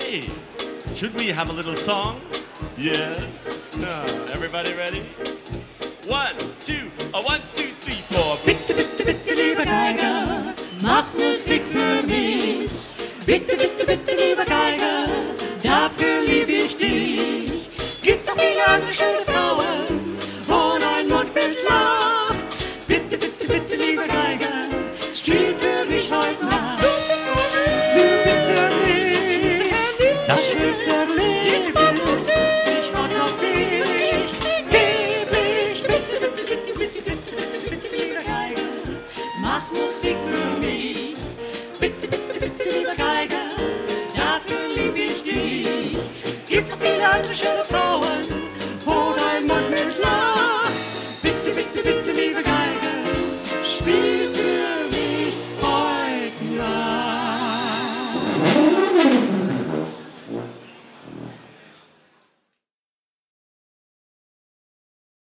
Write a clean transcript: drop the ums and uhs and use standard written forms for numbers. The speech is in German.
Hey, should we have a little song? Yes. Everybody ready? 1, 2, 1, 2, 3, 4. Bitte, bitte, bitte, lieber Geiger, mach Musik für mich. Bitte, bitte, bitte, lieber Geiger, dafür lieb ich dich. Gibt's auch viele andere schöne Frauen, wo dein Mundbild lacht. Bitte, bitte, bitte, lieber Geiger, spiel für mich heute Nacht. Du bist für mich das schönste Leben. Ich warte auf dich, geb ich. Bitte, bitte, bitte, bitte, bitte, bitte, bitte, lieber Geiger, mach Musik für mich. Bitte, bitte, bitte, lieber Geiger, dafür lieb ich dich. Gibt's auch viele andere schöne